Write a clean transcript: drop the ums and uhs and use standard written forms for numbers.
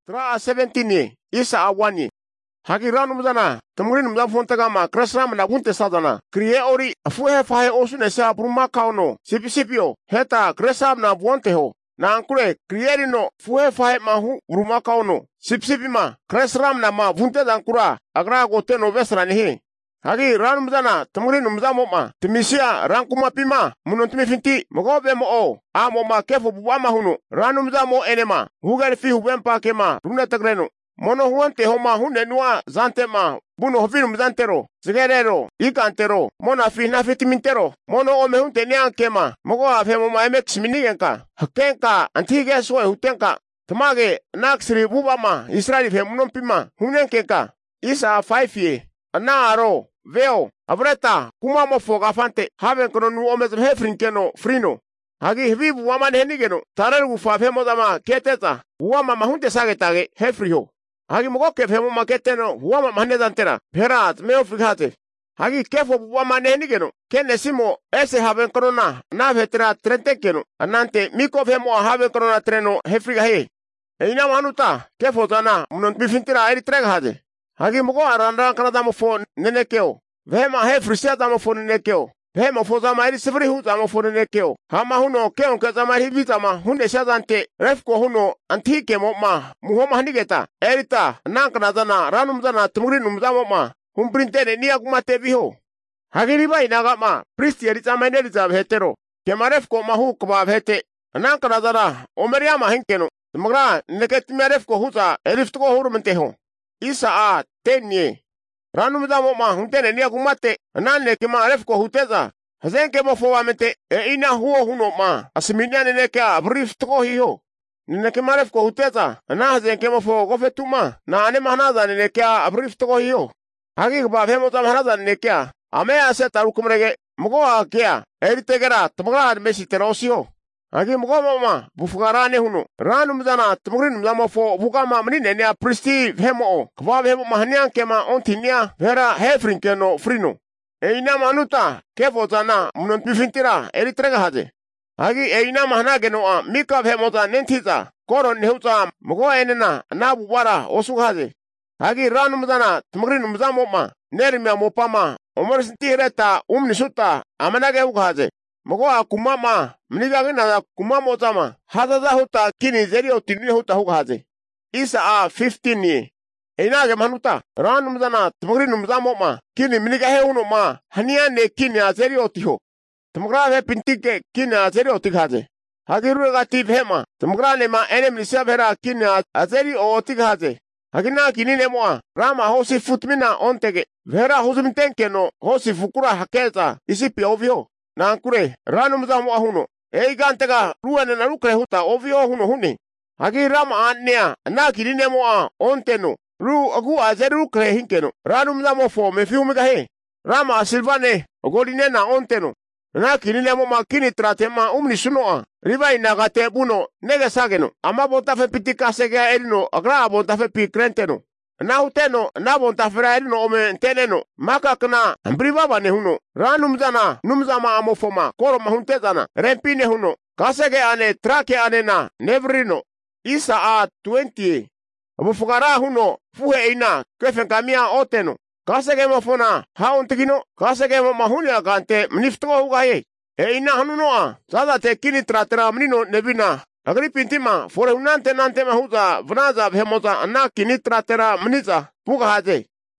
Tra 17 isa awani. Hagi ranu mzana. Tumurin mzam fontagama krasram na bunte sadana. Kriye ori fuhe fahe osu nesa bruma kauno. Sipisipio heta kresam na buonte ho. Na ankure krieri no fuhe fahe mahu bruma kauno. Sipsipima kresram na ma bunte dankura. Agra gote no vesra nihi. Hagi ranu mzana tumurin mzamo ma. Timisia rankuma pima. Munontumi finti mogobe mo o. Amo ma kefo buwama hunu. Ranu mzamo enema. Hugari fi hubempa kema. Runa tagreno. Mono huante homa hune nua zantema. Buno hofinu mzantero. Sigerero. Ikantero. Mona fi na fitimintero. Mono ome hunte niankema. Mogo afemo ma emex minigenka. Hakenka antige soe hutenka. Tamage naksiri bubama. Israeli fe munompima. Hunenkenka. Isa 5 ye. Anaaro. Veo. Avreta. Kumamo foga fante. Haben kono nu ome hefrinkeno. Frino. Hagi hivibu wama henigeno. Tararu fa femo dama keteta. Wama mahunte sagetage. Hefriho. Hagi mogo kefemo maketeno wama mahne dantera perat meo frigate hagi kefo wama nenigeno kenne simo ese haben corona na vetra trentekeno anante miko femo haben corona treno hefriga he eina manuta kefo tana munon bifintira eri trega hade hagi mogo aranda kana damo fo nenekeo vema hefrisia damo fo nenekeo vema fo zama eri sifri hu damo fo nenekeo hama huno keo ke zama hibitama hunde shadante refko huno antike mo ma muhoma hanigeta erita nankana dana ranum dana tumurinum damo ma humprintene niya kumate biho hagiri bai naga ma pristi erita mainerita hetero kemarefko mahu kwa hete nankana dana omeriama henkeno magra neketmerefko huta eriftko hurumenteho isa a tenye ranum damo ma huntene niya kumate nanne kema refko huteza hazenke mo fowamente ina huo huno ma asiminya neke abriftko hiho neke marefko huteza na hazenke mo fo gofetuma na ane mahnaza neke abriftko hiho hagi ba vemo ta mahnaza neke ame ase tarukumrege mugo akia eritegera tmagra mesi terosio hagi mugo mama bufugarane huno ranum dana tmugrin mamo fo bugama mnine ne pristi vemo kwa vemo mahnian kema ontinia vera hefrinkeno frino eina manuta kefo tana munon bifintira eritrega hade hagi eina mahna geno a mika vemota nentita koron neuta mugo enena na bubara osughade hagi ranum dana tmugrin mzamo ma nermia mopama omorsintireta umnisuta amanage ughade mugo akumama mnigagina kumamo tama hadaza huta kini zeri otini huta hughade isa a 15 ye Einage manuta ranum dana tmugrinum zamo ma kini miniga he uno ma hania ne kini azeri otiho tmugra he pintike kini azeri otighaze hagiru gati hema tmugra ne ma enem lisabera kini azeri otighaze hagina kini ne moa rama hosi futmina ontege vera hosumtenke no hosi fukura hakeza isipi ovio nankure ranum zamo ahuno eigantega ruane na lukre huta ovio huno huni hagi rama annea na kini ne moa onteno Ru agu azeru kre hinkeno ranum damo fo me fiumiga he rama silvane ogoline na onteno na kinile mo makini tratema umni sunoa riva inagate buno nege sageno ama bonta fe pitika sega elino agra bonta fe pikrenteno na uteno na bonta fera elino ome teneno maka kana briva bane huno ranum dana numzama amofoma koro mahuntezana rempine huno kasege ane trake ane na nevrino isa a 20 Abufugara huno fuhe ina kefen kamia oteno kasege mofona hauntikino kasege mahunia kante mniftgo hugaye ina hanunoa sada te kini tratra mnino nebina agri pintima fore unante nante mahuza vnaza bhemota anna kini tratra mniza fuga haze